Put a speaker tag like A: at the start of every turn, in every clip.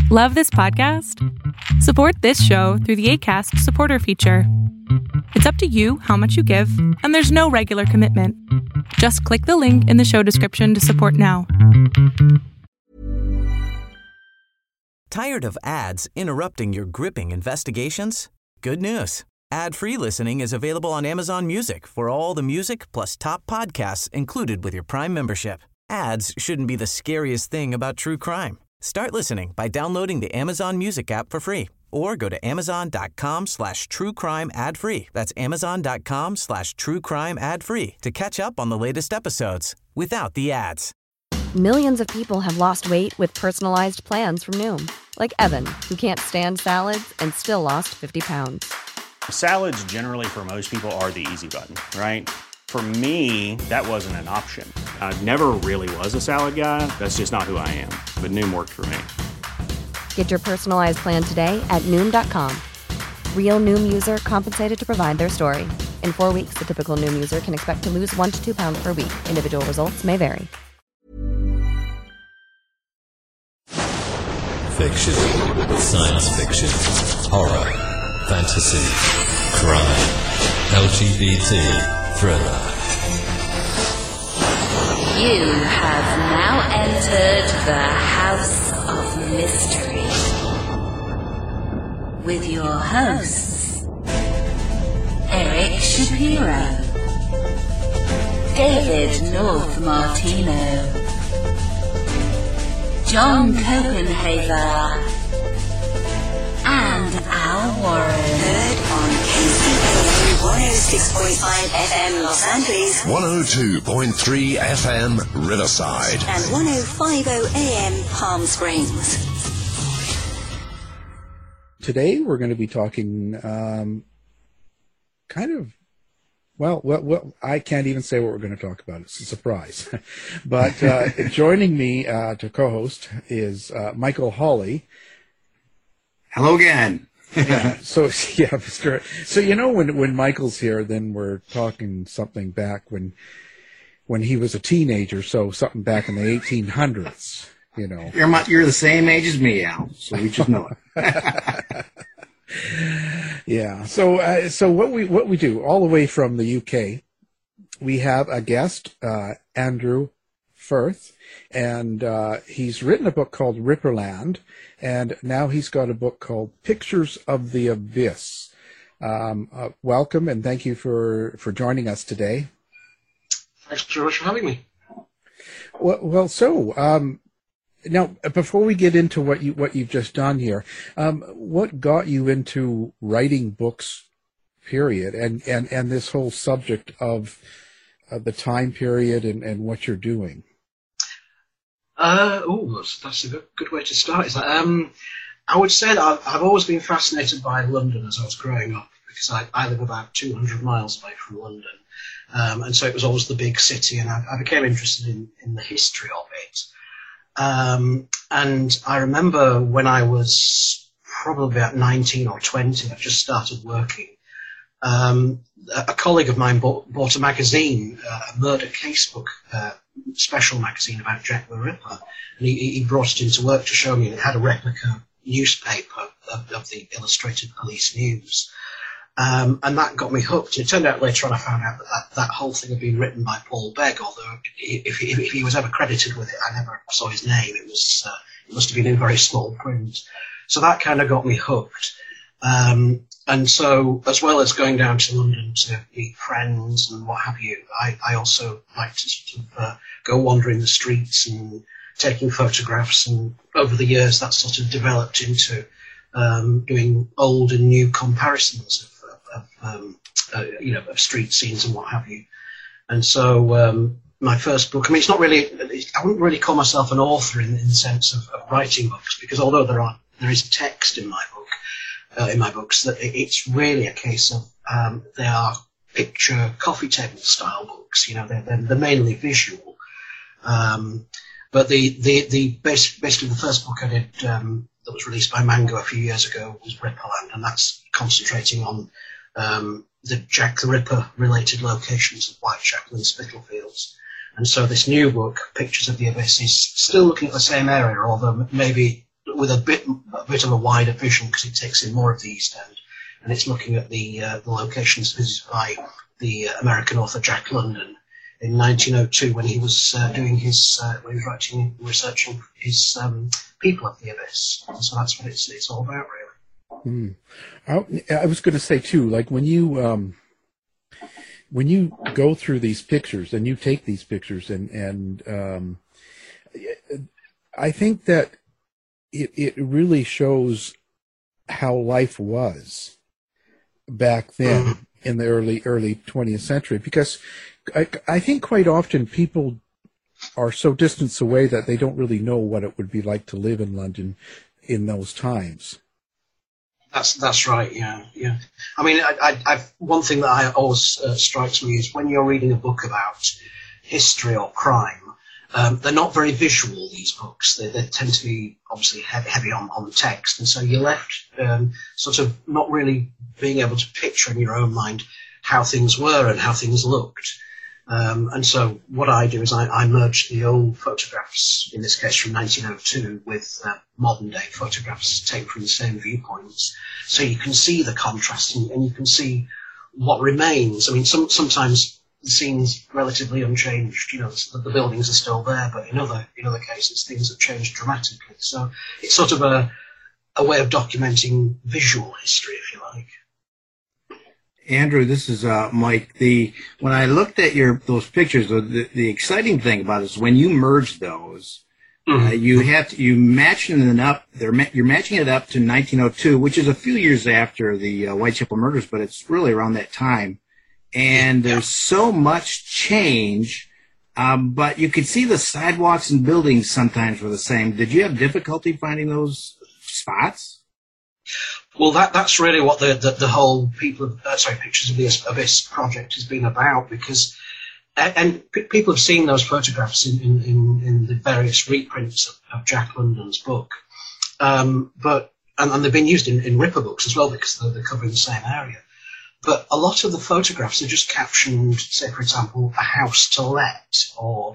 A: Love this podcast? Support this show through the Acast supporter feature. It's up to you how much you give, and there's no regular commitment. Just click the link in the show description to support now.
B: Tired of ads interrupting your gripping investigations? Good news. Ad-free listening is available on Amazon Music for all the music plus top podcasts included with your Prime membership. Ads shouldn't be the scariest thing about true crime. Start listening by downloading the Amazon Music app for free or go to amazon.com/truecrime ad-free. That's amazon.com/truecrime ad-free to catch up on the latest episodes without the ads.
C: Millions of people have lost weight with personalized plans from Noom. Like Evan, who can't stand salads and still lost 50 pounds.
D: Salads generally for most people are the easy button, right? For me, that wasn't an option. I never really was a salad guy. That's just not who I am. But Noom worked for me.
C: Get your personalized plan today at Noom.com. Real Noom user compensated to provide their story. In 4 weeks, the typical Noom user can expect to lose 1 to 2 pounds per week. Individual results may vary.
E: Fiction, science fiction, horror, fantasy, crime, LGBT, thriller.
F: You have now entered the House of Mystery with your hosts, Eric Shapiro, David North Martino, John Copenhaver, and Al Warren.
G: Heard on KCAA 106.5 FM Los Angeles,
E: 102.3 FM Riverside,
G: and 105.0 AM Palm Springs.
H: Today we're going to be talking well, I can't even say what we're going to talk about. It's a surprise. But joining me to co-host is Michael Hawley.
I: Hello again.
H: Mr. So when Michael's here, then we're talking something back when he was a teenager. So something back in the 1800s.
I: You're the same age as me, Al. So we just know it.
H: Yeah. So what we do all the way from the UK, we have a guest, Andrew Firth, and he's written a book called Ripperland, and now he's got a book called Pictures of the Abyss. Welcome, and thank you for joining us today.
J: Thanks very much for having me.
H: Now, before we get into what you've just done here, what got you into writing books, period, and this whole subject of the time period and what you're doing?
J: That's a good way to start. Is that, I would say that I've always been fascinated by London as I was growing up, because I live about 200 miles away from London, and so it was always the big city, and I became interested in the history of it. And I remember when I was probably about 19 or 20, I just started working. A colleague of mine bought a magazine, a murder casebook, special magazine about Jack the Ripper, and he brought it into work to show me, and it had a replica newspaper of the Illustrated Police News. And that got me hooked. It turned out later on I found out that whole thing had been written by Paul Begg, although if he was ever credited with it, I never saw his name. It must have been in very small print. So that kind of got me hooked. And so, as well as going down to London to meet friends and what have you, I also like to sort of go wandering the streets and taking photographs. And over the years, that sort of developed into doing old and new comparisons of street scenes and what have you. And so my first book, it's not really, I wouldn't really call myself an author in the sense of writing books, because although there is text in my books, that it's really a case of they are picture coffee table style books. They're mainly visual. But basically the first book I did that was released by Mango a few years ago was Ripperland, and that's concentrating on the Jack the Ripper related locations of Whitechapel and Spitalfields. And so this new book, Pictures of the Abyss, is still looking at the same area, although maybe with a bit of a wider vision, because it takes in more of the East End, and it's looking at the locations visited by the American author Jack London in 1902 when he was doing his when he was researching his People of the Abyss. So that's what it's all about, really.
H: I was going to say too, like when you go through these pictures and you take these pictures, and I think that it really shows how life was back then in the early 20th century, because I think quite often people are so distant away that they don't really know what it would be like to live in London in those times.
J: That's right. Yeah. I mean, I've one thing that I always strikes me is when you're reading a book about history or crime, they're not very visual. These books they tend to be obviously heavy on text, and so you're left sort of not really being able to picture in your own mind how things were and how things looked. And so what I do is I merge the old photographs, in this case from 1902, with modern day photographs taken from the same viewpoints. So you can see the contrast and you can see what remains. I mean, sometimes the scene's relatively unchanged. You know, the buildings are still there, but in other cases, things have changed dramatically. So it's sort of a way of documenting visual history, if you like.
I: Andrew, this is Mike. When I looked at those pictures, the exciting thing about it is when you merge those, you matching it up. You're matching it up to 1902, which is a few years after the Whitechapel murders, but it's really around that time. And there's so much change, but you could see the sidewalks and buildings sometimes were the same. Did you have difficulty finding those spots?
J: Well, that's really what the whole Pictures of the Abyss project has been about, because people have seen those photographs in the various reprints of Jack London's book, and they've been used in Ripper books as well, because they're covering the same area. But a lot of the photographs are just captioned, say for example, a house to let, or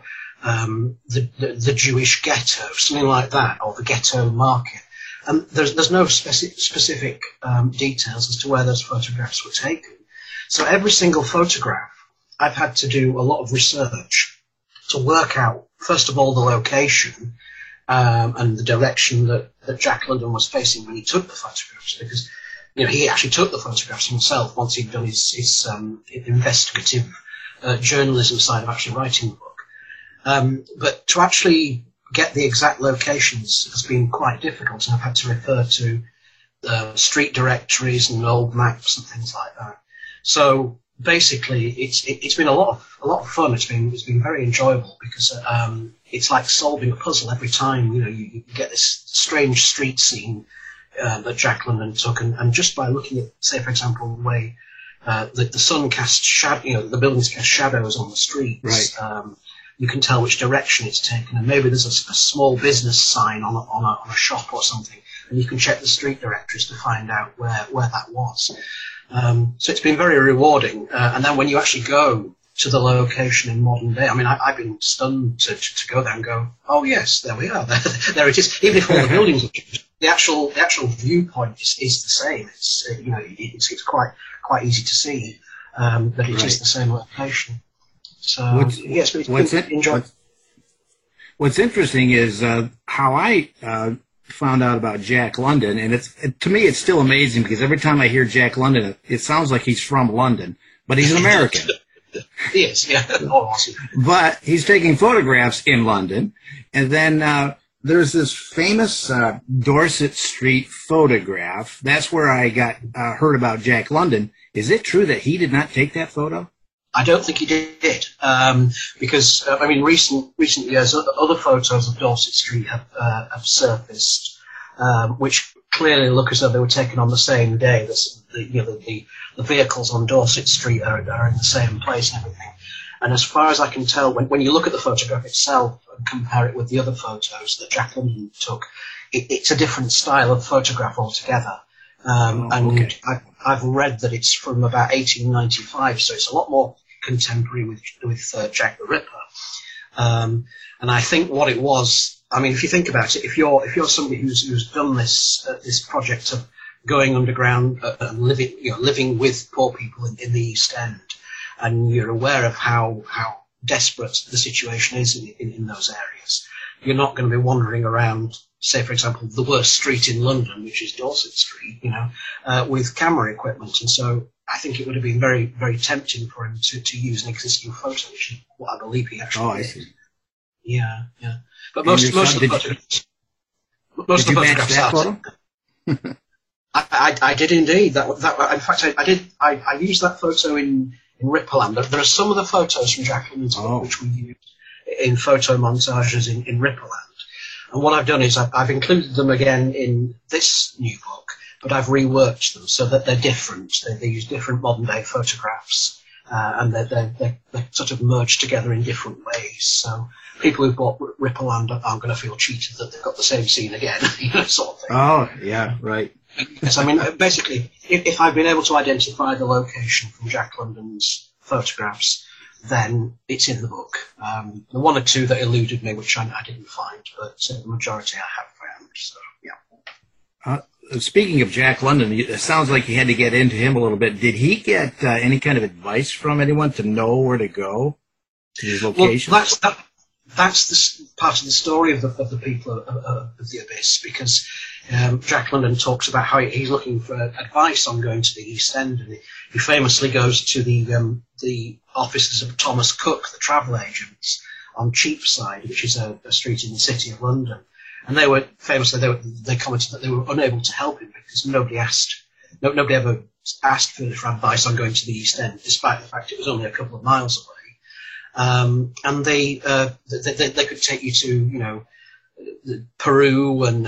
J: the Jewish ghetto, something like that, or the ghetto market. And there's no specific details as to where those photographs were taken. So every single photograph, I've had to do a lot of research to work out, first of all, the location and the direction that Jack London was facing when he took the photographs, because he actually took the photographs himself once he'd done his investigative journalism side of actually writing the book. But to actually get the exact locations has been quite difficult, and I've had to refer to street directories and old maps and things like that. So basically, it's been a lot of fun. It's been very enjoyable, because it's like solving a puzzle every time. You get this strange street scene that Jack London took, and just by looking at, say for example, the way the sun casts shadow, the buildings cast shadows on the streets. Right. You can tell which direction it's taken, and maybe there's a small business sign on a shop or something, and you can check the street directories to find out where that was. So it's been very rewarding. And then when you actually go to the location in modern day, I mean, I've been stunned to go there and go, oh yes, there we are, there it is. Even if all the buildings are changed, the actual viewpoint is the same. It's quite easy to see that it is the same location. So
I: what's interesting is how I found out about Jack London, and to me it's still amazing, because every time I hear Jack London, it sounds like he's from London, but he's an American.
J: He is, yeah. Awesome.
I: But he's taking photographs in London, and then there's this famous Dorset Street photograph. That's where I got heard about Jack London. Is it true that he did not take that photo?
J: I don't think he did, because recent years, other photos of Dorset Street have surfaced, which clearly look as though they were taken on the same day. The vehicles on Dorset Street are in the same place and everything. And as far as I can tell, when you look at the photograph itself and compare it with the other photos that Jack London took, it's a different style of photograph altogether. And I've read that it's from about 1895, so it's a lot more contemporary with Jack the Ripper. And I think what it was, I mean, if you think about it, if you're somebody who's done this project of going underground and living with poor people in the East End, and you're aware of how desperate the situation is in those areas, you're not going to be wandering around, say, for example, the worst street in London, which is Dorset Street, with camera equipment. And so I think it would have been very, very tempting for him to use an existing photo, which is what I believe he actually did. I see. Yeah. But most of the photographs are. I did indeed. In fact, I used that photo in Ripperland. There are some of the photos from Jack London's book which we used in photo montages in Ripperland. And what I've done is I've included them again in this new book, but I've reworked them so that they're different. They use different modern-day photographs, and they're sort of merged together in different ways. So people who've bought Ripperland aren't going to feel cheated that they've got the same scene again, sort of thing.
I: Oh, yeah, right.
J: Yes, I mean, basically, if I've been able to identify the location from Jack London's photographs, then it's in the book. The one or two that eluded me, which I didn't find, but the majority I have found. So, yeah.
I: Speaking of Jack London, it sounds like you had to get into him a little bit. Did he get any kind of advice from anyone to know where to go to his location?
J: Well, that's the part of the story of the people of the Abyss, because Jack London talks about how he's looking for advice on going to the East End, and he famously goes to the offices of Thomas Cook, the travel agents, on Cheapside, which is a street in the city of London. And they were famously they commented that they were unable to help him because nobody ever asked for advice on going to the East End, despite the fact it was only a couple of miles away. And they could take you to Peru and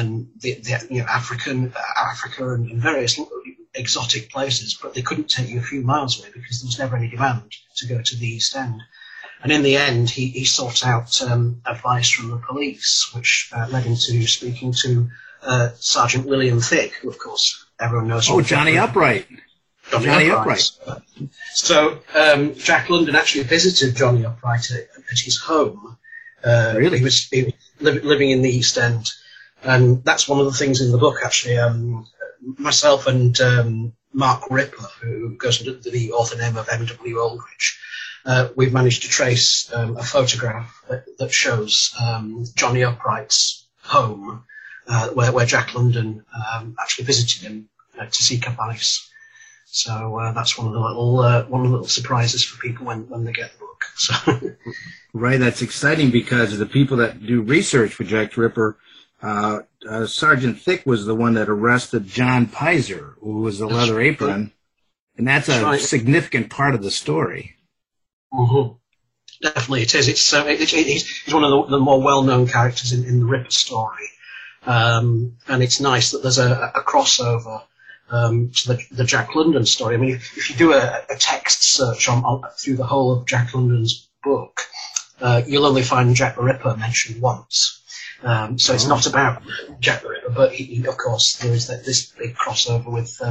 J: Africa and various exotic places, but they couldn't take you a few miles away because there was never any demand to go to the East End. And in the end, he sought out advice from the police, which led him to speaking to Sergeant William Thick, who, of course, everyone knows.
I: Oh, Johnny Upright.
J: Johnny Upright. So Jack London actually visited Johnny Upright at his home.
I: Really?
J: He was living in the East End. And that's one of the things in the book, actually. Myself and Mark Ripper, who goes under the author name of M.W. Aldrich, we've managed to trace a photograph that shows Johnny Upright's home, where Jack London actually visited him to seek advice. So that's one of the little surprises for people when they get the book. So.
I: Right, that's exciting because the people that do research for Jack the Ripper, Sergeant Thick was the one that arrested John Pizer, who was the Leather Apron, and that's a significant part of the story.
J: Mm-hmm. Definitely, it is. He's one of the more well-known characters in the Ripper story, and it's nice that there's a crossover to the Jack London story. I mean, if you do a text search on through the whole of Jack London's book, you'll only find Jack the Ripper mentioned once. So it's not about Jack the Ripper, but of course there is this big crossover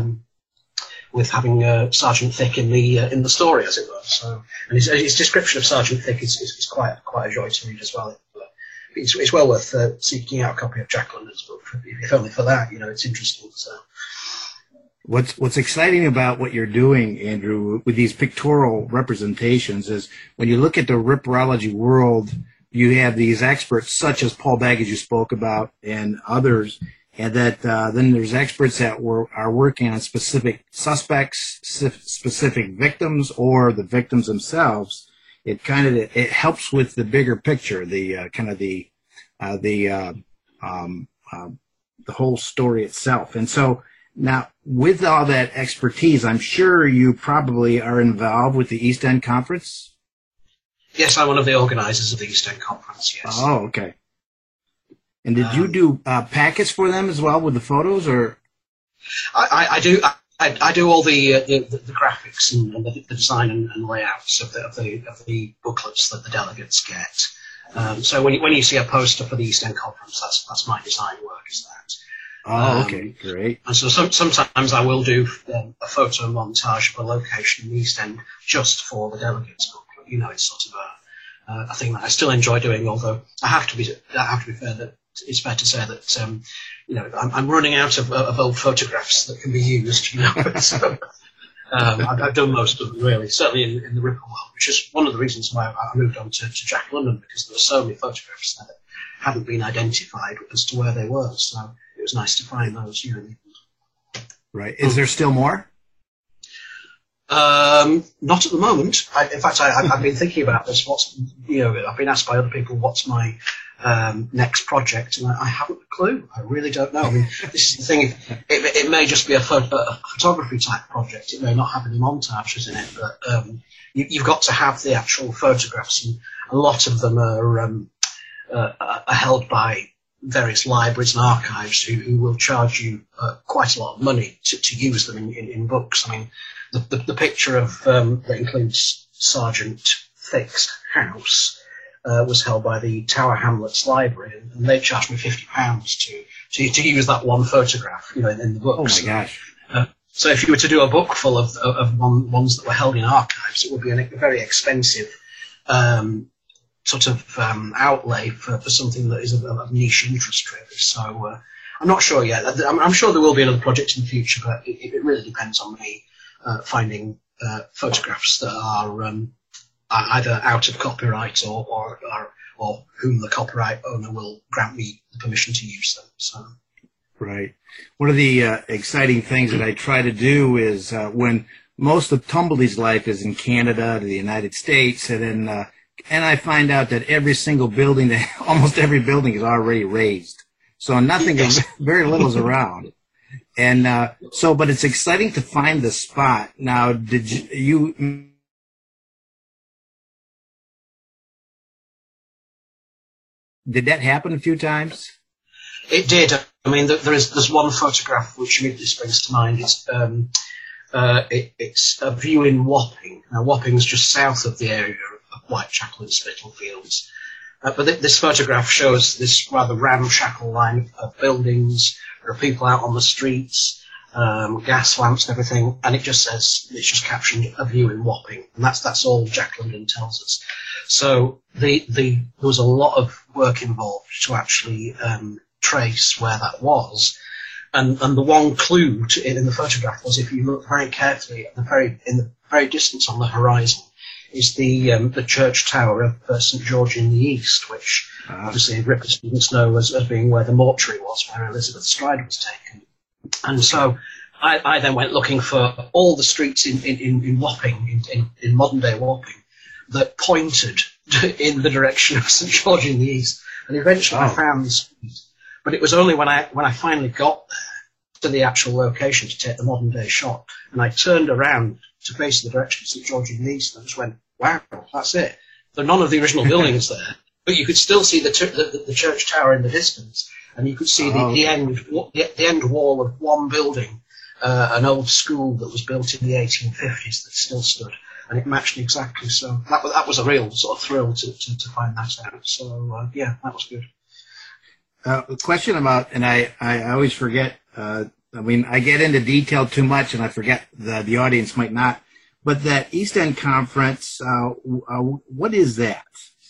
J: with having Sergeant Thick in the story, as it were. So, and his description of Sergeant Thick is quite a joy to read as well. It's well worth seeking out a copy of Jack London's book, if only for that. It's interesting. So.
I: What's exciting about what you're doing, Andrew, with these pictorial representations is when you look at the Ripperology world, you have these experts such as Paul Baggage you spoke about and others, and that then there's experts that are working on specific suspects, specific victims, or the victims themselves. It helps with the bigger picture, the whole story itself. And so now, with all that expertise, I'm sure you probably are involved with the East End Conference?
J: Yes, I'm one of the organizers of the East End Conference, yes.
I: Oh, okay. And did you do packets for them as well with the photos, or? I
J: do all the graphics and the design and layouts of the booklets that the delegates get. So when you see a poster for the East End Conference, that's my design work, is that.
I: Oh, okay, great.
J: And so sometimes I will do a photo montage of a location in the East End just for the delegates booklet. It's sort of a thing that I still enjoy doing. Although I have to be fair that it's fair to say that I'm running out of old photographs that can be used. So I've done most of them really, certainly in the Ripper world, which is one of the reasons why I moved on to Jack London, because there were so many photographs that hadn't been identified as to where they were. So it was nice to find those.
I: Right. Is there still more?
J: Not at the moment. In fact, I've been thinking about this. I've been asked by other people what's my next project, and I haven't a clue. I really don't know. I mean, this is the thing. It may just be a photography type project. It may not have any montages in it, but you've got to have the actual photographs, and a lot of them are held by various libraries and archives who will charge you quite a lot of money to use them in books. I mean, the picture of that includes Sergeant Thick's house was held by the Tower Hamlets Library, and they charged me £50 to use that one photograph, in the book.
I: Oh my gosh!
J: So if you were to do a book full of ones that were held in archives, it would be a very expensive outlay for something that is of niche interest, really. So I'm not sure yet. I'm sure there will be another project in the future, but it really depends on me finding photographs that are either out of copyright or whom the copyright owner will grant me the permission to use them. So.
I: Right. One of the exciting things that I try to do is when most of Tumbledee's life is in Canada, to the United States, and I find out that almost every building is already raised. So nothing, very little is around. And but it's exciting to find the spot. Now, did that happen a few times?
J: It did. I mean, there's one photograph which immediately springs to mind. It's a view in Wapping. Now, Wapping's just south of the area of Whitechapel and Spitalfields. But this photograph shows this rather ramshackle line of buildings. There are people out on the streets, gas lamps and everything, and it just says, captioned a view in Wapping. And that's all Jack London tells us. So there was a lot of work involved to actually trace where that was. And the one clue in the photograph was, if you look very carefully in the very distance on the horizon, is the church tower of St George in the East, which obviously Ripper students know as being where the mortuary was, where Elizabeth Stride was taken. And so I then went looking for all the streets in Wapping, in modern day Wapping, that pointed in the direction of St George in the East. And eventually I found the street. But it was only when I finally got there to the actual location to take the modern day shot, and I turned around to face the direction of St George in the East, and I just went, wow, that's it. There are none of the original buildings there, but you could still see the church tower in the distance, and you could see the end wall of one building, an old school that was built in the 1850s that still stood, and it matched exactly. So that was a real sort of thrill to find that out. So that was good.
I: A question about, and I always forget. I get into detail too much, and I forget the audience might not. But that East End Conference, what is that?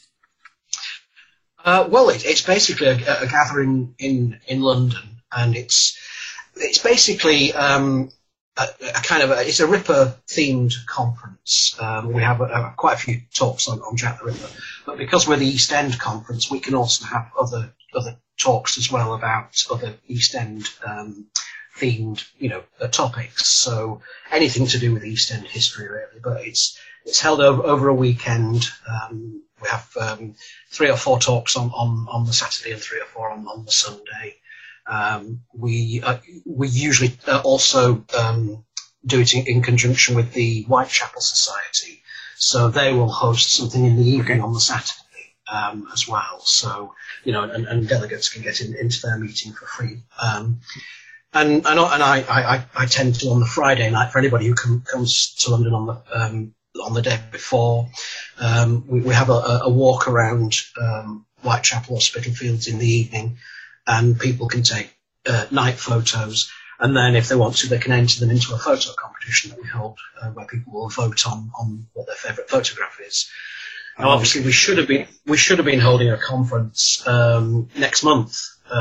J: Well, it's basically a gathering in London, and it's basically it's a Ripper themed conference. We have quite a few talks on Jack the Ripper, but because we're the East End Conference, we can also have other talks as well about other East End themed topics. So anything to do with East End history, really. But it's held over a weekend. We have 3 or 4 talks on the Saturday and 3 or 4 on the Sunday. We usually also do it in conjunction with the Whitechapel Society, so they will host something in the evening on the Saturday as well. So and delegates can get into their meeting for free. And I tend to, on the Friday night, for anybody who comes to London on the day before, we have a walk around Whitechapel or Spitalfields in the evening, and people can take night photos, and then if they want to, they can enter them into a photo competition that we hold, where people will vote on what their favourite photograph is. Now, obviously, we should have been holding a conference next month.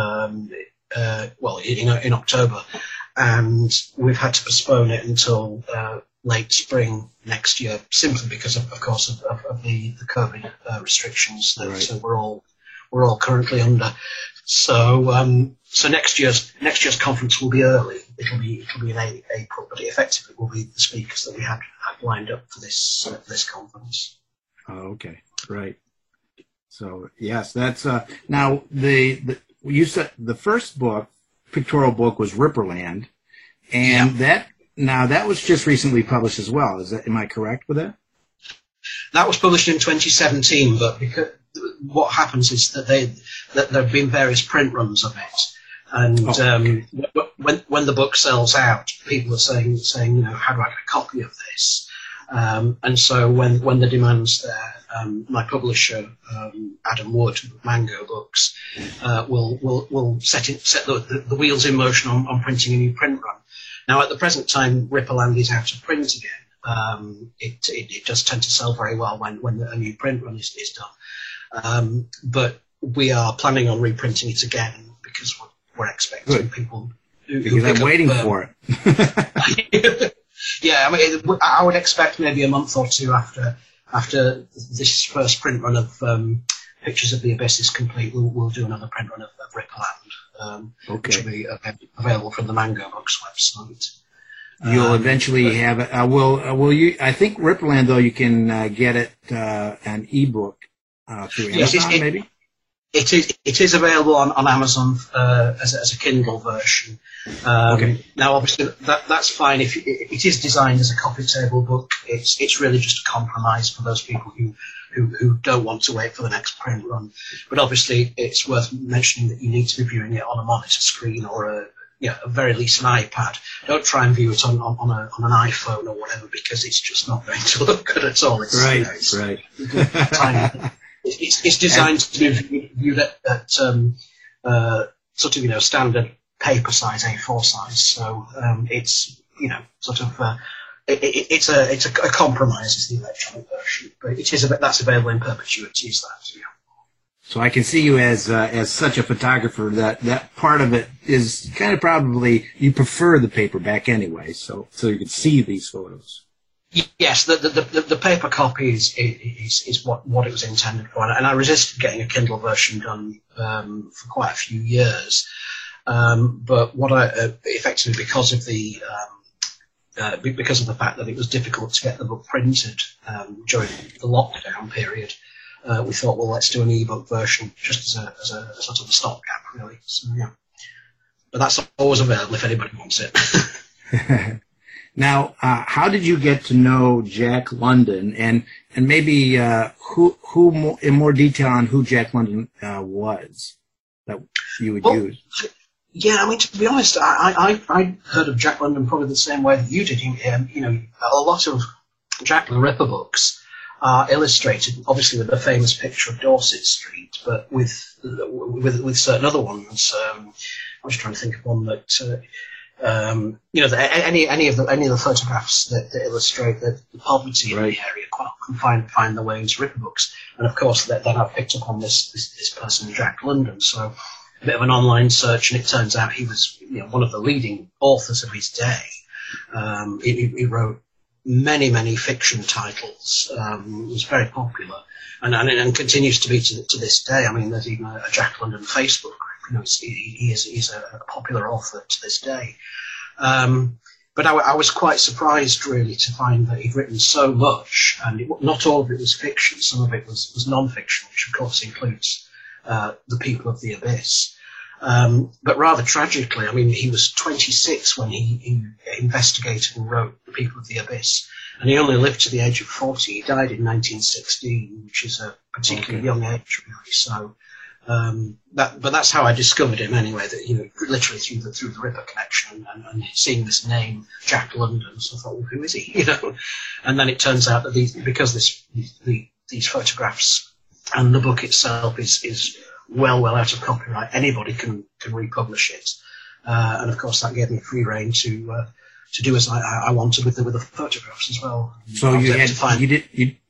J: In October, and we've had to postpone it until late spring next year, simply because of course of the COVID restrictions that we're all currently under. So next year's conference will be early. It'll be in April, but it effectively will be the speakers that we had lined up for this conference.
I: Oh, okay, right. So yes, that's now you said the first book, pictorial book, was Ripperland, and that was just recently published as well. Am I correct with that?
J: That was published in 2017, but because what happens is that there have been various print runs of it, and when the book sells out, people are saying, how do I get a copy of this? And so when the demand's there, my publisher, Adam Wood, Mango Books, will set the wheels in motion on printing a new print run. Now, at the present time, Ripperland is out of print again. It does tend to sell very well when a new print run is done. But we are planning on reprinting it again because we're expecting people
I: because I'm waiting for it.
J: Yeah, I mean, I would expect maybe a month or two after this first print run of Pictures of the Abyss is complete, we'll do another print run of Ripperland, which will be available from the Mango Books website.
I: You'll eventually have it. Will you? I think Ripperland, though, you can get it an ebook through Amazon, maybe.
J: It is available on Amazon as a Kindle version. Now, obviously, that's fine. If it is designed as a coffee table book, it's really just a compromise for those people who don't want to wait for the next print run. But obviously, it's worth mentioning that you need to be viewing it on a monitor screen or at very least an iPad. Don't try and view it on an iPhone or whatever, because it's just not going to look good at all. It's tiny. It's designed to be viewed at sort of standard paper size, A4 size. So it's it's a compromise. Is the electronic version, but that's available in perpetuity. Is that? Yeah.
I: So I can see you as such a photographer that part of it is kind of probably you prefer the paperback anyway. So you can see these photos.
J: Yes, the paper copy is what it was intended for, and I resisted getting a Kindle version done for quite a few years. But what I effectively because of the fact that it was difficult to get the book printed during the lockdown period, we thought, well, let's do an ebook version just as a sort of a stopgap, really. So yeah, but that's always available if anybody wants it.
I: Now, how did you get to know Jack London, and maybe who more, in more detail on who Jack London was that you would use?
J: Yeah, I mean, to be honest, I heard of Jack London probably the same way that you did. A lot of Jack the Ripper books are illustrated, obviously with the famous picture of Dorset Street, but with certain other ones. I was trying to think of one that. Any of the photographs that illustrate the poverty in the area quite often find their way into Ripper books, and of course then I've picked up on this person, Jack London. So a bit of an online search, and it turns out he was one of the leading authors of his day. He wrote many fiction titles. Was very popular, and continues to be to this day. I mean, there's even a Jack London Facebook group. He's a popular author to this day. But I was quite surprised, really, to find that he'd written so much, and not all of it was fiction. Some of it was non-fiction, which, of course, includes The People of the Abyss. But rather tragically, I mean, he was 26 when he investigated and wrote The People of the Abyss, and he only lived to the age of 40. He died in 1916, which is a particularly young age, really. So. But that's how I discovered him anyway. That literally through the Ripper connection and seeing this name Jack London. So I thought, well, who is he? And then it turns out that these photographs and the book itself is well out of copyright. Anybody can republish it, and of course that gave me free rein to do as I wanted with the photographs as well.
I: So you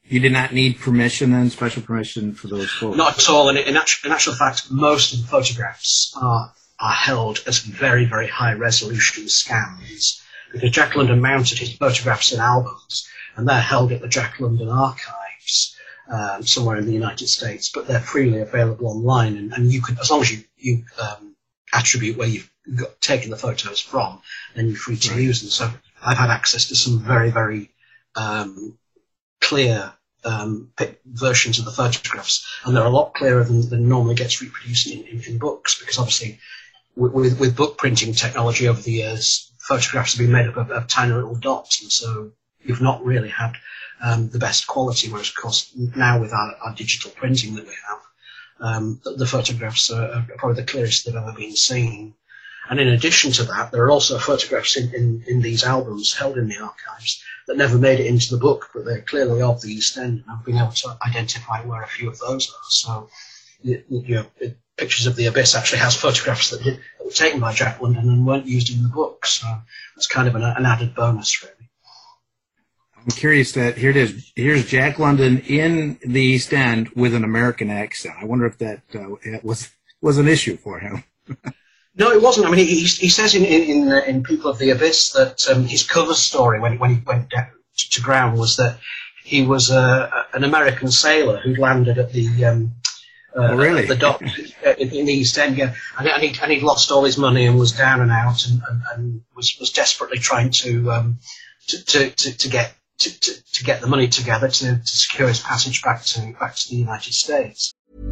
I: You did not need permission then, special permission for those photos?
J: Not at all. And in actual fact, most of the photographs are held as very, very high resolution scans, because Jack London mounted his photographs in albums, and they're held at the Jack London Archives somewhere in the United States, but they're freely available online, and you could, as long as you attribute where you've taken the photos from, then you're free to use them. So I've had access to some very, very clear versions of the photographs, and they're a lot clearer than normally gets reproduced in books, because obviously with book printing technology over the years, photographs have been made up of tiny little dots, and so you've not really had the best quality, whereas of course now with our digital printing that we have, the photographs are probably the clearest they've ever been seen. And in addition to that, there are also photographs in these albums held in the archives that never made it into the book, but they're clearly of the East End, and I've been able to identify where a few of those are. So, Pictures of the Abyss actually has photographs that were taken by Jack London and weren't used in the book, so it's kind of an added bonus, really.
I: I'm curious that here it is. Here's Jack London in the East End with an American accent. I wonder if that was an issue for him.
J: No, it wasn't. I mean, he says in People of the Abyss that his cover story when he went down to ground was that he was an American sailor who'd landed at the
I: really?
J: the dock in the East End, yeah, and he'd lost all his money and was down and out and was desperately trying to get the money together to secure his passage back to the United States.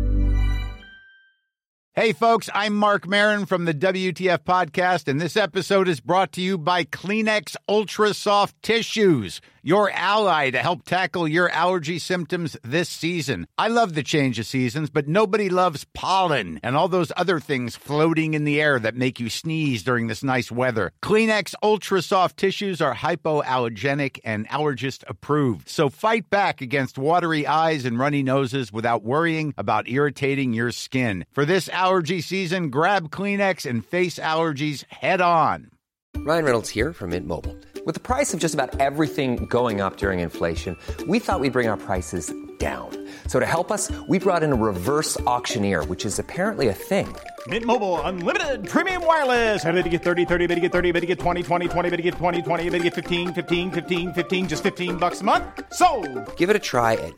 K: Hey, folks, I'm Mark Maron from the WTF Podcast, and this episode is brought to you by Kleenex Ultra Soft Tissues, your ally to help tackle your allergy symptoms this season. I love the change of seasons, but nobody loves pollen and all those other things floating in the air that make you sneeze during this nice weather. Kleenex Ultra Soft Tissues are hypoallergenic and allergist approved, so fight back against watery eyes and runny noses without worrying about irritating your skin. For this allergy season, grab Kleenex and face allergies head on.
L: Ryan Reynolds here from Mint Mobile. With the price of just about everything going up during inflation, we thought we'd bring our prices down. So to help us, we brought in a reverse auctioneer, which is apparently a thing.
M: Mint Mobile Unlimited Premium Wireless. How to get 30, 30, bit to get 30, bit to get 20, 20, 20, bit to get 20, 20, bit to get 15, 15, 15, 15, just $15 a month? Sold! Give it a try at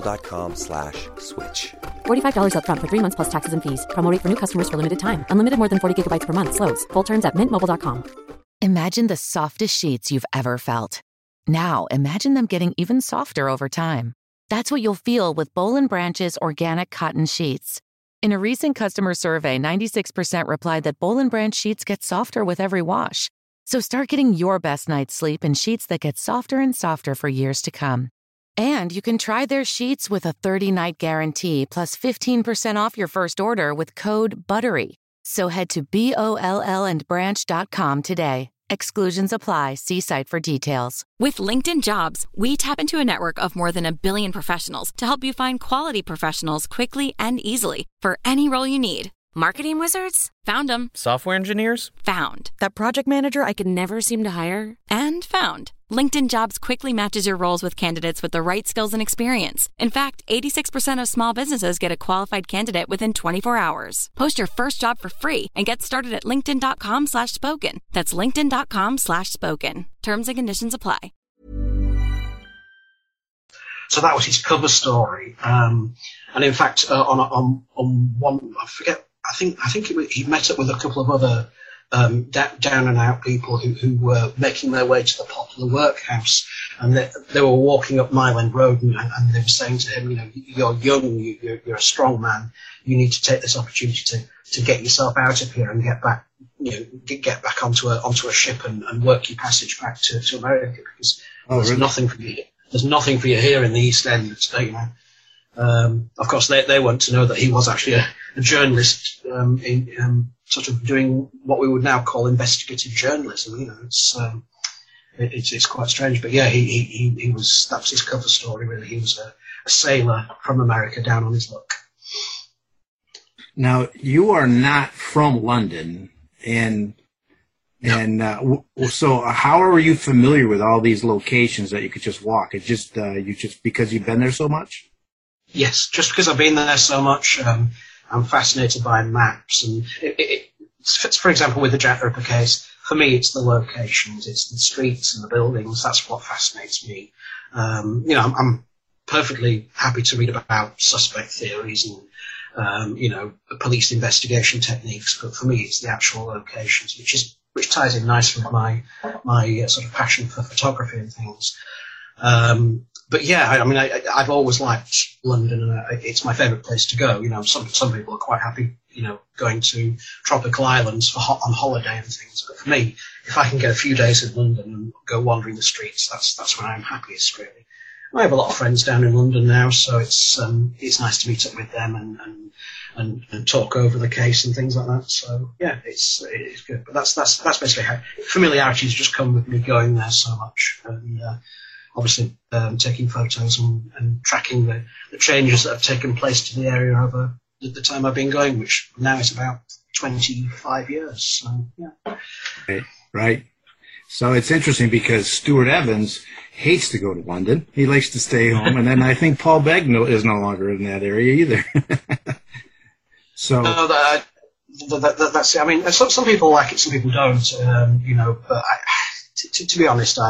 M: mintmobile.com/switch.
N: $45 up front for 3 months plus taxes and fees. Promo rate for new customers for limited time. Unlimited more than 40 gigabytes per month. Slows full terms at mintmobile.com.
O: Imagine the softest sheets you've ever felt. Now imagine them getting even softer over time. That's what you'll feel with Boll & Branch's organic cotton sheets. In a recent customer survey, 96% replied that Boll & Branch sheets get softer with every wash. So start getting your best night's sleep in sheets that get softer and softer for years to come. And you can try their sheets with a 30-night guarantee plus 15% off your first order with code BUTTERY. So head to BOLLandbranch.com today. Exclusions apply. See site for details.
P: With LinkedIn Jobs, we tap into a network of more than 1 billion professionals to help you find quality professionals quickly and easily for any role you need. Marketing wizards? Found them.
Q: Software engineers?
P: Found. That project manager I could never seem to hire? And found. LinkedIn Jobs quickly matches your roles with candidates with the right skills and experience. In fact, 86% of small businesses get a qualified candidate within 24 hours. Post your first job for free and get started at linkedin.com/spoken. That's linkedin.com/spoken. Terms and conditions apply.
J: So that was his cover story. And in fact, on one, I forget, I think he met up with a couple of other down and out people who were making their way to the popular workhouse, and they were walking up Mile End Road, and they were saying to him, you're young, you're a strong man, you need to take this opportunity to get yourself out of here and get back, get back onto a ship and work your passage back to America, because there's nothing for you. There's nothing for you here in the East End. Of course, they want to know that he was actually a journalist in sort of doing what we would now call investigative journalism. It's quite strange, but yeah, he was. That was his cover story. Really, he was a sailor from America down on his luck.
I: Now, you are not from London, and And so how are you familiar with all these locations that you could just walk? It's just because you've been there so much?
J: Yes, just because I've been there so much, I'm fascinated by maps. And for example, with the Jack the Ripper case, for me, it's the locations, it's the streets and the buildings. That's what fascinates me. I'm perfectly happy to read about suspect theories and police investigation techniques, but for me, it's the actual locations, which ties in nicely with my sort of passion for photography and things. But yeah, I've always liked London, and it's my favourite place to go. Some people are quite happy, going to tropical islands on holiday and things. But for me, if I can get a few days in London and go wandering the streets, that's when I'm happiest, really. I have a lot of friends down in London now, so it's nice to meet up with them and talk over the case and things like that. So yeah, it's good. But that's basically how familiarity has just come with me going there so much, and obviously taking photos and tracking the changes that have taken place to the area over the time I've been going, which now is about 25 years. So yeah.
I: Right. So it's interesting because Stuart Evans hates to go to London. He likes to stay home. And then I think Paul Begg is no longer in that area either. So
J: that's it. I mean, some people like it, some people don't. But to be honest,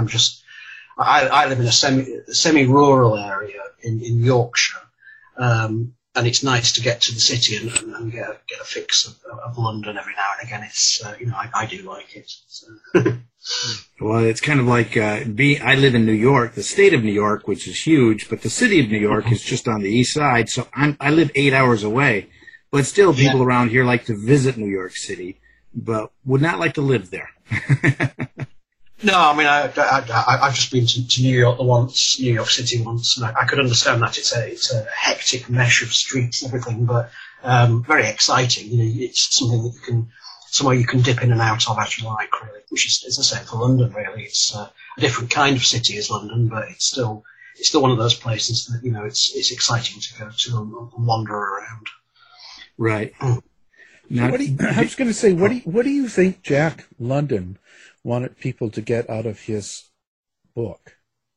J: I live in a semi-rural area in Yorkshire, and it's nice to get to the city and get a fix of London every now and again. It's I do like it. So.
I: Well, it's kind of like I live in New York, the state of New York, which is huge, but the city of New York is just on the east side, so I live 8 hours away. But still, people around here like to visit New York City, but would not like to live there.
J: No, I mean, I've just been to New York City once, and I could understand that it's a hectic mesh of streets and everything, but very exciting. It's something that somewhere you can dip in and out of as you like, really, which is the same for London, really. It's a different kind of city as London, but it's still one of those places that, it's exciting to go to and wander around.
I: Right.
H: Now, I was going to say, what do you think Jack London wanted people to get out of his book?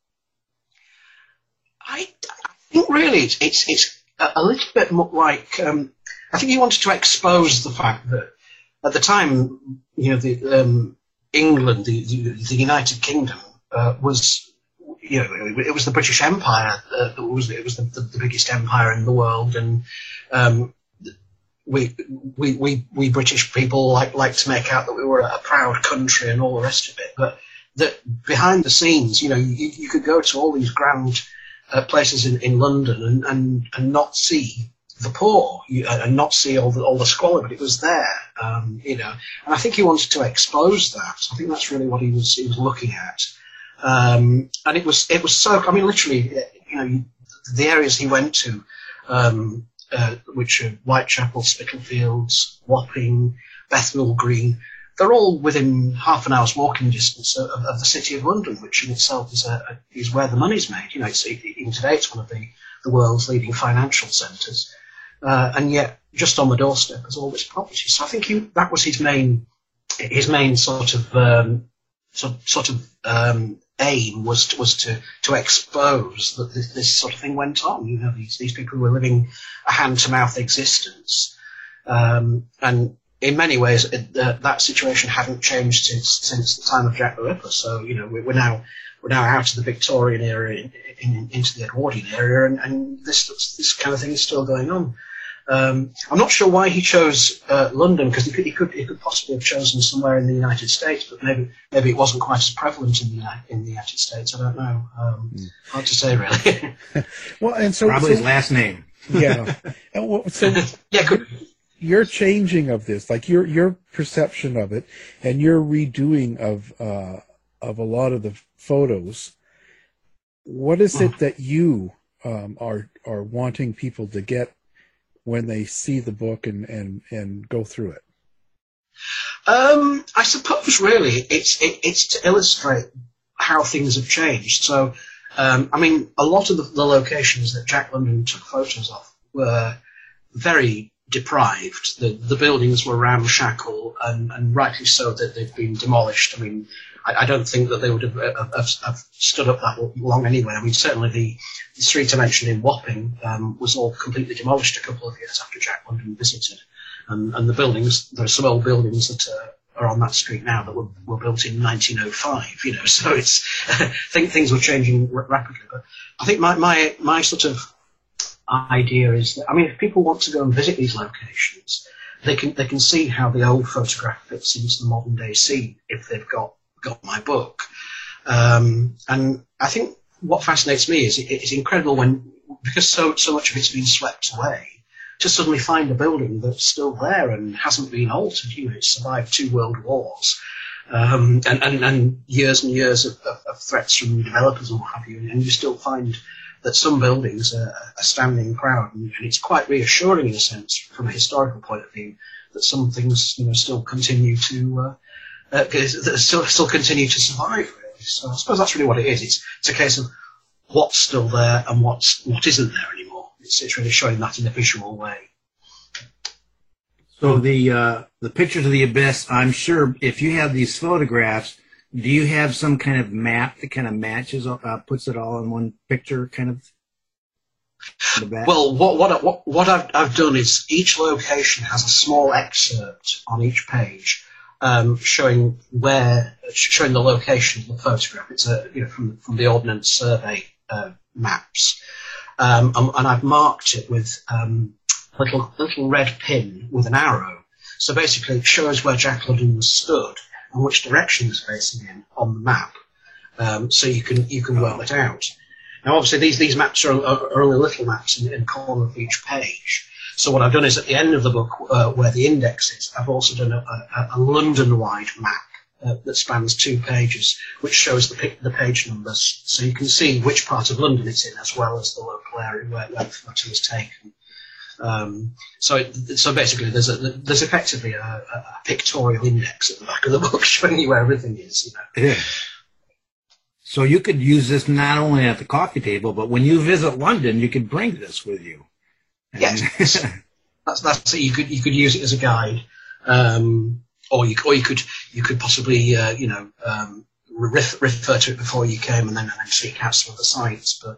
J: I think really it's a little bit more like, I think he wanted to expose the fact that at the time, England, the United Kingdom, was, it was the British Empire. It was the biggest empire in the world, and we British people like to make out that we were a proud country and all the rest of it. But that behind the scenes, you could go to all these grand places in London and not see the poor, and not see all the squalor, but it was there, And I think he wanted to expose that. I think that's really what he was looking at. And it was so. I mean, literally, the areas he went to, which are Whitechapel, Spitalfields, Wapping, Bethnal Green. They're all within half an hour's walking distance of the city of London, which in itself is where the money's made. Even today, it's one of the world's leading financial centres. And yet, just on the doorstep is all this property. So I think that was his main sort of aim was to expose that this sort of thing went on. These people who were living a hand-to-mouth existence, and in many ways that situation hadn't changed since the time of Jack the Ripper. So we're now out of the Victorian era into the Edwardian era, and this kind of thing is still going on. I'm not sure why he chose London, because he could possibly have chosen somewhere in the United States, but maybe it wasn't quite as prevalent in the United States. I don't know. Hard to say, really.
H: Well, and so
I: probably his last name.
H: Yeah. So
J: yeah, good.
H: Your changing of this, like your perception of it, and your redoing of a lot of the photos. What is it that you are wanting people to get when they see the book and go through it?
J: I suppose really it's to illustrate how things have changed. So, I mean, a lot of the locations that Jack London took photos of were very deprived. The buildings were ramshackle, and rightly so that they've been demolished. I mean, I don't think that they would have stood up that long anyway. I mean, certainly the street I mentioned in Wapping was all completely demolished a couple of years after Jack London visited. And the buildings, there are some old buildings that are on that street now that were built in 1905, you know, so it's, things were changing rapidly. But I think my sort of idea is that, I mean, if people want to go and visit these locations, they can see how the old photograph fits into the modern day scene if they've got my book. And I think what fascinates me is it's incredible because so much of it's been swept away, to suddenly find a building that's still there and hasn't been altered. You know, it's survived 2 world wars, and years and years of threats from developers and what have you, and you still find that some buildings are standing proud, and it's quite reassuring in a sense from a historical point of view that some things, you know, still continue to still continue to survive. Really. So I suppose that's really what it is. It's a case of what's still there and what isn't there anymore. It's really showing that in a visual way.
I: So the pictures of the abyss, I'm sure if you have these photographs, do you have some kind of map that kind of matches, puts it all in one picture, kind of?
J: Well, what I've done is each location has a small excerpt on each page, showing the location of the photograph. It's from the Ordnance Survey maps, and I've marked it with a little red pin with an arrow. So basically, it shows where Jack London was stood and which direction he was facing in on the map, so you can work that out. Now, obviously, these maps are only little maps in the corner of each page. So what I've done is at the end of the book, where the index is, I've also done a London-wide map that spans 2 pages, which shows the page numbers, so you can see which part of London it's in, as well as the local area where the photo was taken. So basically, there's effectively a pictorial index at the back of the book showing you where everything is. You know?
I: Yeah. So you could use this not only at the coffee table, but when you visit London, you could bring this with you.
J: Yes, that's it. You could use it as a guide, or you could possibly refer to it before you came and then seek out some of the sites. But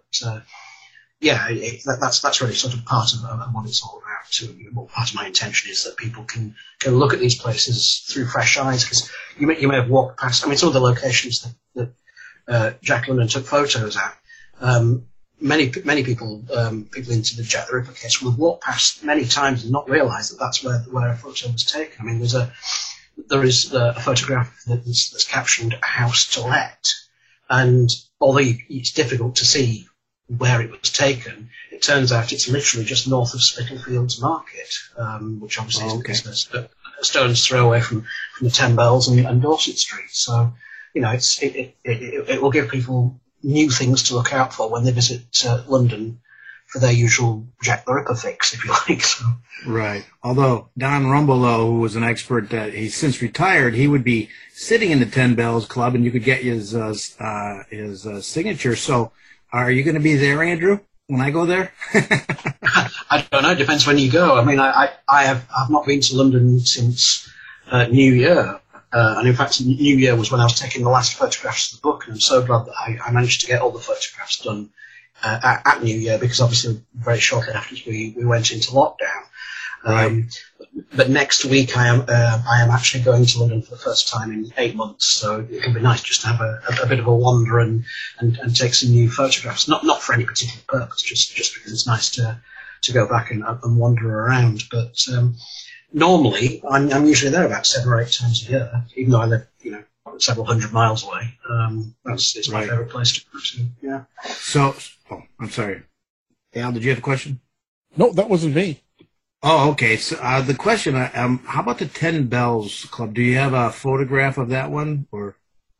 J: that's really sort of part of what it's all about too. Part of my intention is that people can look at these places through fresh eyes, because you may have walked past. I mean, some of the locations that Jack London took photos at. Many people into the Jack the Ripper case will walk past many times and not realise that that's where a photo was taken. I mean, there is a photograph that's captioned "a house to let," and although it's difficult to see where it was taken, it turns out it's literally just north of Spitalfields Market, which obviously is a stone's throw away from the 10 Bells and Dorset Street. So, you know, it will give people new things to look out for when they visit London for their usual Jack the Ripper fix, if you like. So. Right.
I: Although Don Rumbelow, who was an expert that he's since retired, he would be sitting in the 10 Bells Club, and you could get his signature. So, are you going to be there, Andrew, when I go there?
J: I don't know. It depends when you go. I mean, I've not been to London since New Year. And in fact, New Year was when I was taking the last photographs of the book, and I'm so glad that I managed to get all the photographs done at New Year, because obviously very shortly after we went into lockdown. Right. But next week I am actually going to London for the first time in 8 months, so it can be nice just to have a bit of a wander and take some new photographs. Not for any particular purpose, just because it's nice to go back and wander around. But normally, I'm usually there about 7 or 8 times a year, even though I live, several hundred miles away. It's my favourite place to go to. Yeah.
I: So, I'm sorry. Al, did you have a question?
H: No, that wasn't me.
I: Oh, okay. So the question: how about the 10 Bells Club? Do you have a photograph of that one, or?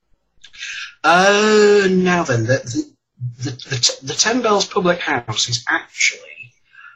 J: Now then, the 10 Bells Public House is actually.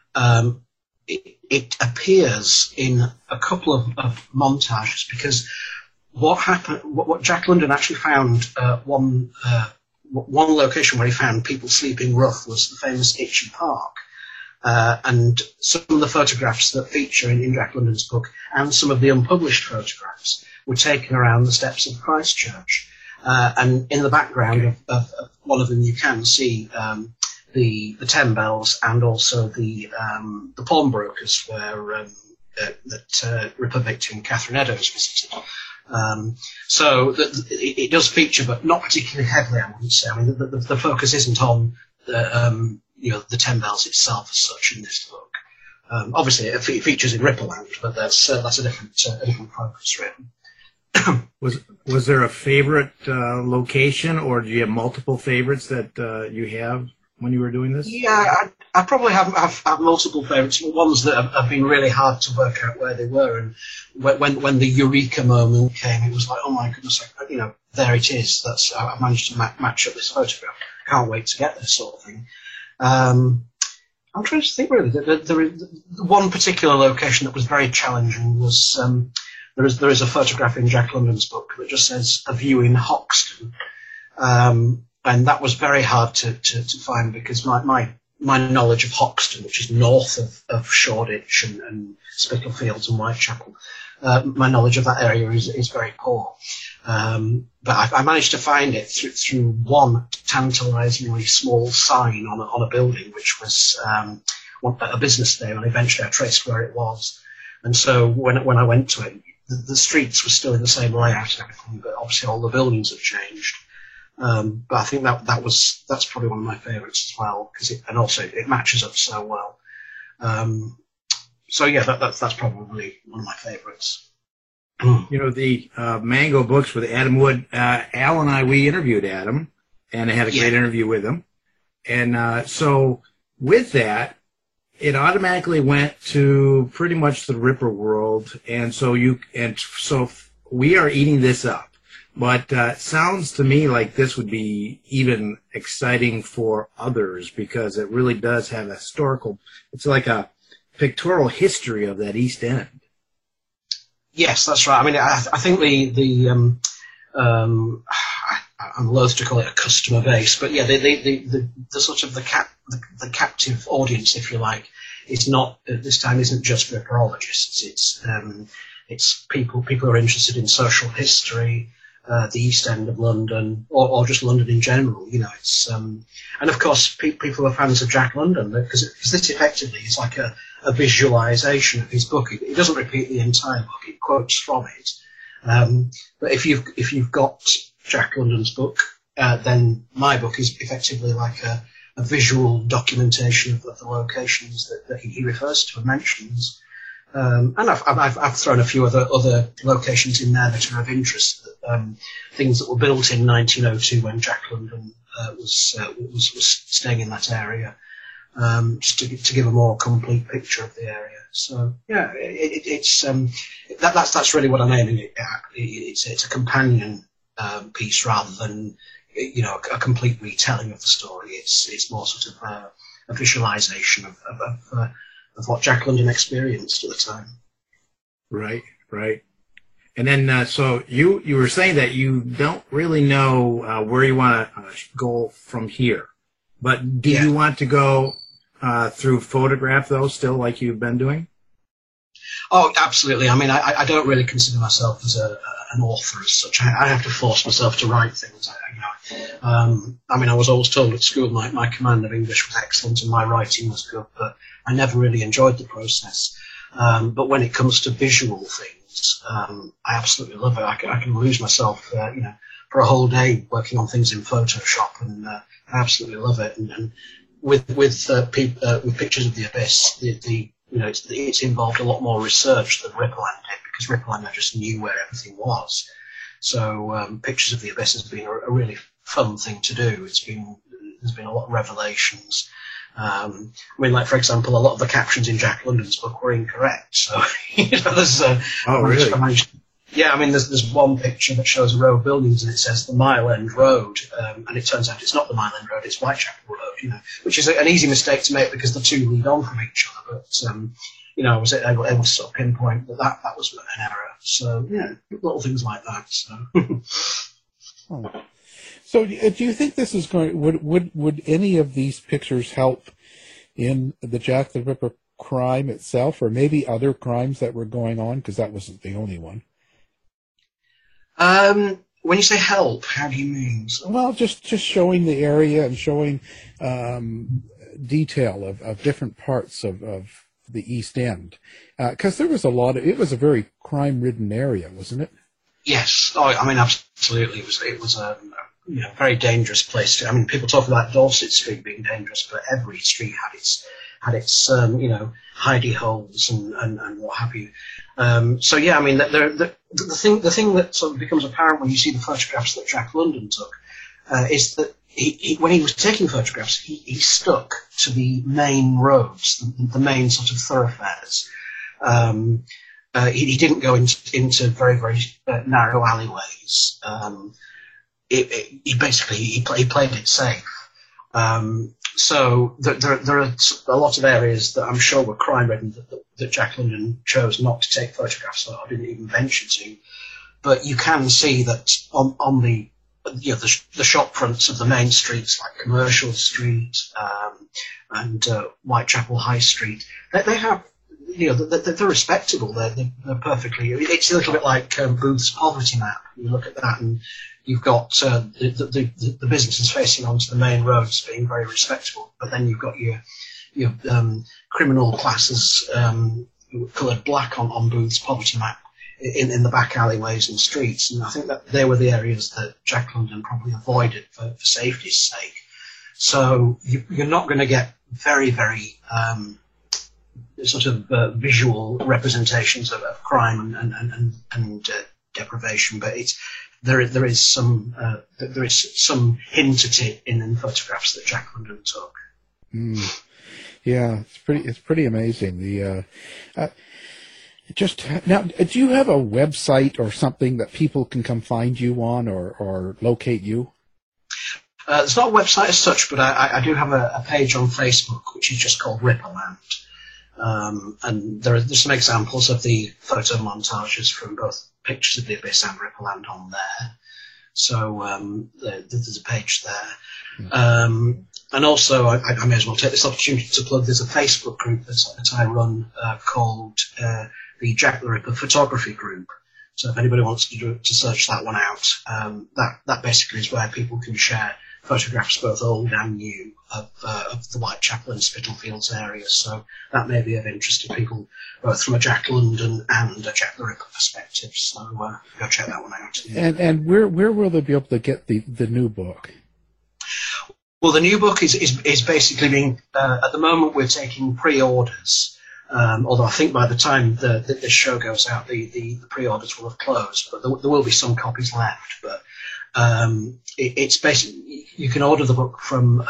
J: It appears in a couple of montages, because what happened, what Jack London actually found, one location where he found people sleeping rough was the famous Itchy Park, And some of the photographs that feature in Jack London's book and some of the unpublished photographs were taken around the steps of Christchurch. And in the background of one of them, you can see the Ten Bells and also the pawnbrokers where that Ripper victim Catherine Eddowes visited. So it does feature, but not particularly heavily, I wouldn't say. I mean, the focus isn't on the Ten Bells itself as such in this book. Obviously, it features in Ripperland, but that's a different focus, really.
I: Was there a favorite location, or do you have multiple favorites that you have when you were doing this?
J: Yeah, I probably have multiple favourites, ones that have been really hard to work out where they were. And when the eureka moment came, it was like, oh my goodness, there it is. I managed to match up this photograph. Can't wait to get this sort of thing. I'm trying to think really. The one particular location that was very challenging was there is a photograph in Jack London's book that just says a view in Hoxton. And that was very hard to find because my knowledge of Hoxton, which is north of Shoreditch and Spitalfields and Whitechapel, my knowledge of that area is very poor. But I managed to find it through one tantalisingly small sign on a building, which was a business name, and eventually I traced where it was. And so when I went to it, the streets were still in the same layout and everything, but obviously all the buildings have changed. But I think that's probably one of my favourites as well, and also it matches up so well. So yeah, that's probably one of my favourites.
I: The Mango books with Adam Wood. Al and I, we interviewed Adam, and I had a great interview with him. And so with that, it automatically went to pretty much the Ripper world, and so we are eating this up. But sounds to me like this would be even exciting for others because it really does have a historical. It's like a pictorial history of that East End.
J: Yes, that's right. I mean, I think I'm loath to call it a customer base, but yeah, the sort of the captive audience, if you like, it's not at this time isn't just ripperologists. It's people who are interested in social history, the East End of London, or just London in general. It's and of course people who are fans of Jack London, because this effectively is like a visualization of his book. It doesn't repeat the entire book; it quotes from it. But if you've got Jack London's book, then my book is effectively like a visual documentation of the locations that he refers to and mentions. And I've thrown a few other locations in there that are of interest. Things that were built in 1902 when Jack London was staying in that area, just to give a more complete picture of the area. So yeah, that's really what I'm aiming at. It's a companion piece rather than a complete retelling of the story. It's more sort of a visualization of what Jack London experienced at the time. Right.
I: And then, so you were saying that you don't really know where you want to go from here, but do you want to go through photograph though, still like you've been doing?
J: Oh, absolutely. I mean, I don't really consider myself as an author as such. I have to force myself to write things. I mean, I was always told at school my command of English was excellent and my writing was good, but I never really enjoyed the process. But when it comes to visual things, I absolutely love it. I can lose myself, for a whole day working on things in Photoshop, and I absolutely love it. And with Pictures of the Abyss, it's involved a lot more research than Ripperland did, because Ripperland I just knew where everything was. So Pictures of the Abyss has been a really fun thing to do. There's been a lot of revelations. I mean, like for example, a lot of the captions in Jack London's book were incorrect. So there's
I: really?
J: Yeah, I mean, there's one picture that shows a row of buildings and it says the Mile End Road, and it turns out it's not the Mile End Road, it's Whitechapel Road, which is an easy mistake to make because the two lead on from each other. But I was able to sort of pinpoint that was an error. So yeah, little things like that. So.
H: So do you think this is going? Would any of these pictures help in the Jack the Ripper crime itself, or maybe other crimes that were going on, because that wasn't the only one?
J: When you say help, how do you mean?
H: Well, just showing the area and showing detail of different parts of the East End, because there was it was a very crime-ridden area, wasn't it?
J: Yes, I mean, absolutely. It was a very dangerous place. I mean, people talk about Dorset Street being dangerous, but every street had its hidey holes and what have you. So yeah, I mean, the thing that sort of becomes apparent when you see the photographs that Jack London took is that when he was taking photographs, he stuck to the main roads, the main sort of thoroughfares. He didn't go into very, very narrow alleyways. He played it safe. So there are a lot of areas that I'm sure were crime-ridden that Jack London chose not to take photographs of, or didn't even venture to. But you can see that on the shop fronts of the main streets like Commercial Street and Whitechapel High Street, they have, they're respectable. They're perfectly. It's a little bit like Booth's poverty map. You look at that and you've got the businesses facing onto the main roads being very respectable, but then you've got your criminal classes coloured black on Booth's poverty map in the back alleyways and streets, and I think that they were the areas that Jack London probably avoided for safety's sake. So you're not going to get very, very sort of visual representations of crime and deprivation, but there is some hint at it in the photographs that Jack London took.
H: Yeah, it's pretty amazing. Just now, do you have a website or something that people can come find you on or locate you?
J: There's not a website as such, but I do have a page on Facebook which is just called Ripperland. And there's some examples of the photo montages from both Pictures of the Abyss and Ripperland on there. So there's a page there. And also, I may as well take this opportunity to plug, there's a Facebook group that I run called the Jack the Ripper Photography Group. So if anybody wants to search that one out, that basically is where people can share photographs, both old and new, of the Whitechapel and Spitalfields areas. So that may be of interest to people, both from a Jack London and a Jack the Ripper perspective. So go check that one out.
H: And where will they be able to get the new book?
J: Well, the new book is basically being, at the moment we're taking pre-orders, although I think by the time this show goes out, the pre-orders will have closed, but there will be some copies left. But it's basically, you can order the book from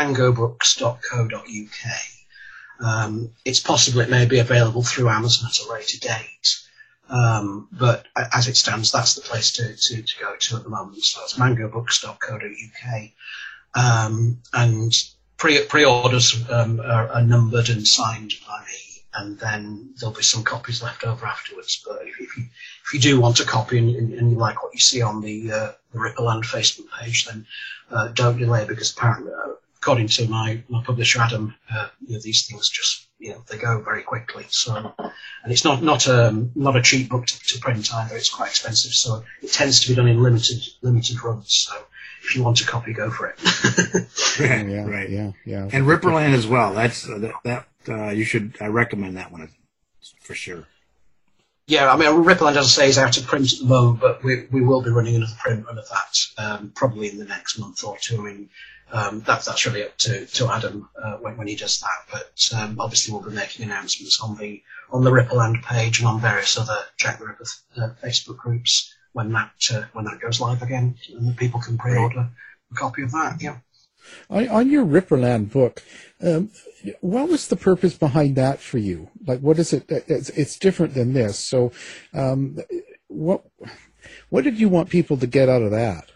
J: mangobooks.co.uk. It's possible it may be available through Amazon at a later date. But as it stands, that's the place to go to at the moment. So it's mangobooks.co.uk. And pre-orders are numbered and signed by me, and then there'll be some copies left over afterwards. But if you do want a copy and you like what you see on the Ripperland Facebook page, then don't delay, because apparently, according to my publisher Adam, these things just they go very quickly. So, and it's not a cheap book to print either. It's quite expensive, so it tends to be done in limited runs. So if you want a copy, go for it.
I: Right. Yeah. And Ripperland as well. That's that you should. I recommend that one for sure.
J: Yeah, I mean, Ripperland, as I say, is out of print at the moment, but we will be running another print run of that probably in the next month or two. I mean, that's really up to Adam when he does that. But obviously, we'll be making announcements on the Ripperland page and on various other Jack the Ripper Facebook groups when that goes live again, and people can pre-order a copy of that. Yeah.
H: On your Ripperland book, what was the purpose behind that for you? Like, what is it? It's different than this. So, what did you want people to get out of that?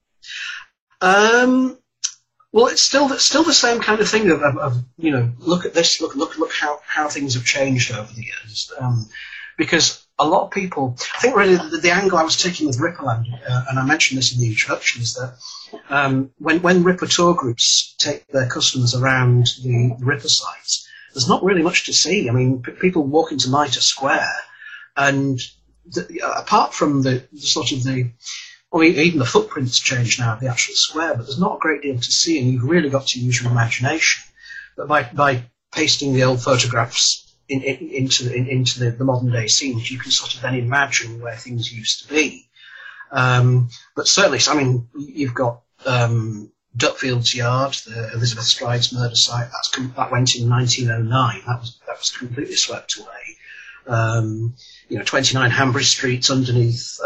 J: Well, it's still the same kind of thing of look at this, look how things have changed over the years. Because a lot of people, I think really the angle I was taking with Ripperland, and I mentioned this in the introduction, is that When Ripper tour groups take their customers around the Ripper sites, there's not really much to see. I mean, people walk into Mitre Square, and apart from even the footprints change now of the actual square, but there's not a great deal to see, and you've really got to use your imagination. But by pasting the old photographs into the modern day scenes, you can sort of then imagine where things used to be. But certainly, I mean, you've got Duckfield's Yard, the Elizabeth Strides murder site. That went in 1909. That was completely swept away. 29 Hanbury Street's underneath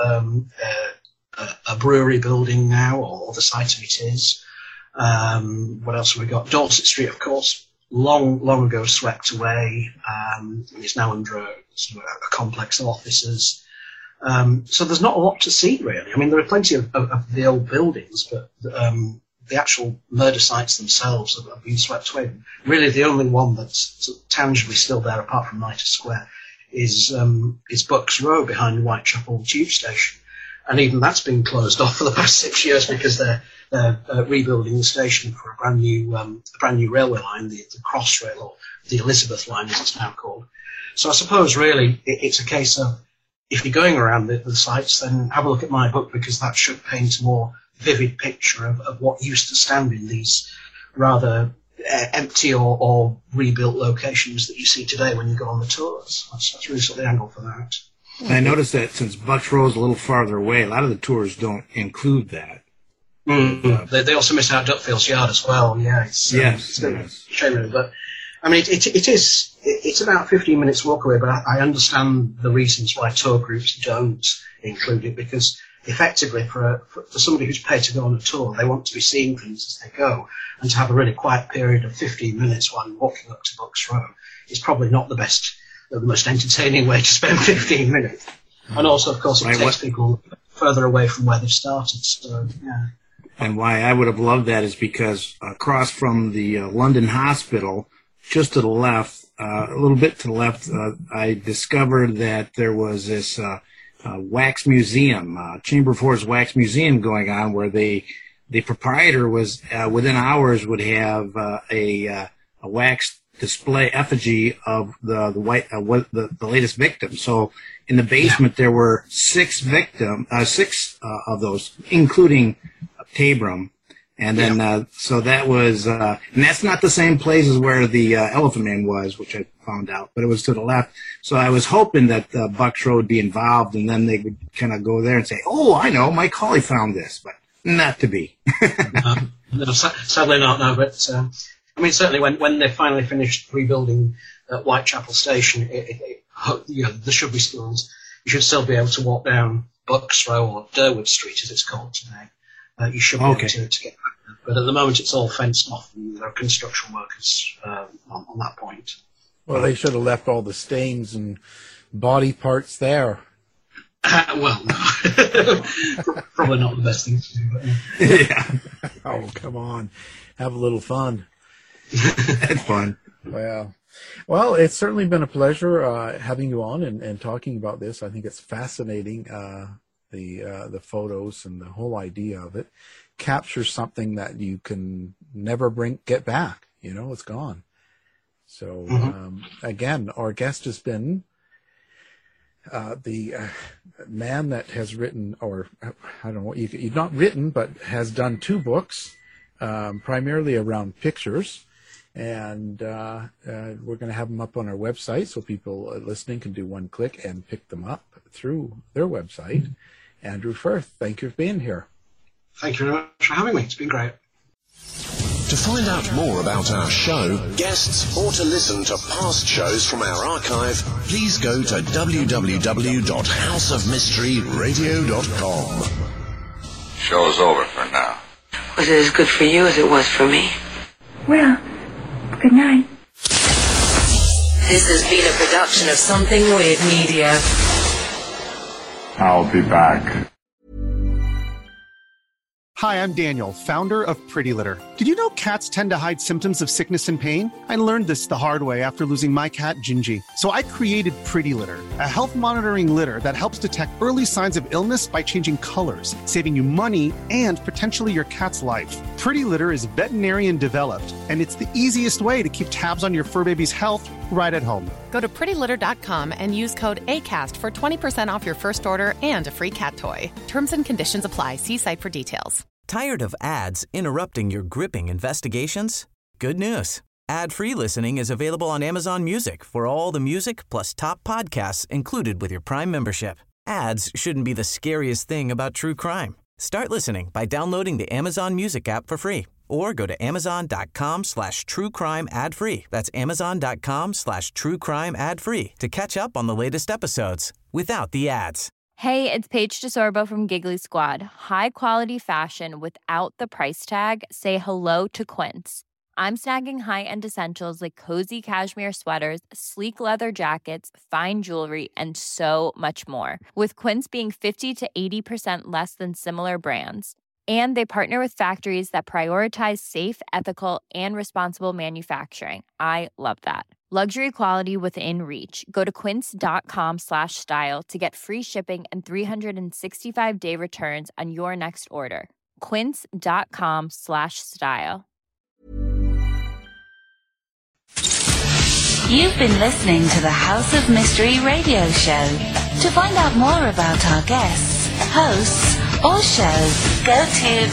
J: a brewery building now, or the site of it is. What else have we got? Dorset Street, of course, long ago swept away. It's now under a complex of offices. So there's not a lot to see, really. I mean, there are plenty of the old buildings, but the actual murder sites themselves have been swept away. Really, the only one that's tangibly still there, apart from Mitre Square, is Bucks Row behind Whitechapel Tube Station. And even that's been closed off for the past 6 years because they're rebuilding the station for a brand new railway line, the Crossrail, or the Elizabeth line as it's now called. So I suppose really it's a case of, if you're going around the sites, then have a look at my book, because that should paint a more vivid picture of what used to stand in these rather empty or rebuilt locations that you see today when you go on the tours. That's really sort of the angle for that.
I: I noticed that since Bucks Row is a little farther away, a lot of the tours don't include that.
J: Mm-hmm. They also miss out Duckfield's Yard as well. Yeah, it's a shame, really. But I mean, it's about 15 minutes walk away. But I understand the reasons why tour groups don't include it, because effectively for somebody who's paid to go on a tour, they want to be seeing things as they go, and to have a really quiet period of 15 minutes while you're walking up to Bucks Row is probably not the most entertaining way to spend 15 minutes. And also, of course, it takes people further away from where they've started. So, yeah.
I: And why I would have loved that is because across from the London Hospital, just to the left, a little bit to the left, I discovered that there was this wax museum, Chamber of Horrors wax museum going on, where the proprietor was within hours would have a wax display effigy of the latest victim. So in the basement there were six of those, including Tabram. And then so that was and that's not the same place as where the Elephant Man was, which I found out, but it was to the left. So I was hoping that Bucks Row would be involved, and then they would kind of go there and say, "Oh, I know, Mike Hawley found this," but not to be.
J: No, sadly not. No, but I mean, certainly when they finally finished rebuilding Whitechapel Station, there should be schools. You should still be able to walk down Bucks Row, or Durwood Street as it's called today. You should be able to get back there. But at the moment it's all fenced off, and there are construction workers on that point.
H: Well, they should have left all the stains and body parts there.
J: Well, no. Probably not the best thing to do. But,
H: yeah. Oh, come on. Have a little fun.
I: That's fun.
H: Well, it's certainly been a pleasure having you on and talking about this. I think it's fascinating, the photos and the whole idea of it. Captures something that you can never get back. It's gone. So, again, our guest has been the man that has written, or I don't know, you've not written, but has done 2 books, primarily around pictures. And we're going to have them up on our website so people listening can do one click and pick them up through their website. Andrew Firth, thank you for being here.
J: Thank you very much for having me. It's been great.
E: To find out more about our show, guests, or to listen to past shows from our archive, please go to www.houseofmysteryradio.com.
Q: Show's over for now.
R: Was it as good for you as it was for me?
S: Well, good night.
F: This has been a production of Something Weird Media.
Q: I'll be back.
T: Hi, I'm Daniel, founder of Pretty Litter. Did you know cats tend to hide symptoms of sickness and pain? I learned this the hard way after losing my cat, Gingy. So I created Pretty Litter, a health monitoring litter that helps detect early signs of illness by changing colors, saving you money and potentially your cat's life. Pretty Litter is veterinarian developed, and it's the easiest way to keep tabs on your fur baby's health right at home.
N: Go to prettylitter.com and use code ACAST for 20% off your first order and a free cat toy. Terms and conditions apply. See site for details.
B: Tired of ads interrupting your gripping investigations? Good news. Ad-free listening is available on Amazon Music for all the music plus top podcasts included with your Prime membership. Ads shouldn't be the scariest thing about true crime. Start listening by downloading the Amazon Music app for free or go to amazon.com/truecrime ad-free. That's amazon.com/truecrime ad-free to catch up on the latest episodes without the ads.
U: Hey, it's Paige DeSorbo from Giggly Squad. High quality fashion without the price tag. Say hello to Quince. I'm snagging high-end essentials like cozy cashmere sweaters, sleek leather jackets, fine jewelry, and so much more. With Quince being 50 to 80% less than similar brands. And they partner with factories that prioritize safe, ethical, and responsible manufacturing. I love that. Luxury quality within reach. Go to quince.com/style to get free shipping and 365-day returns on your next order. Quince.com/style.
G: You've been listening to the House of Mystery radio show. To find out more about our guests, hosts, or shows, go to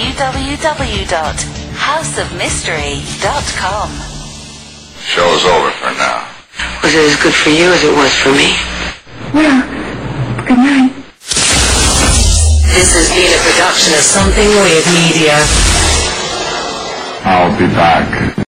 G: www.houseofmystery.com.
Q: Show's over for now.
R: Was it as good for you as it was for me?
S: Well, good night.
F: This has been a production of Something Weird Media.
Q: I'll be back.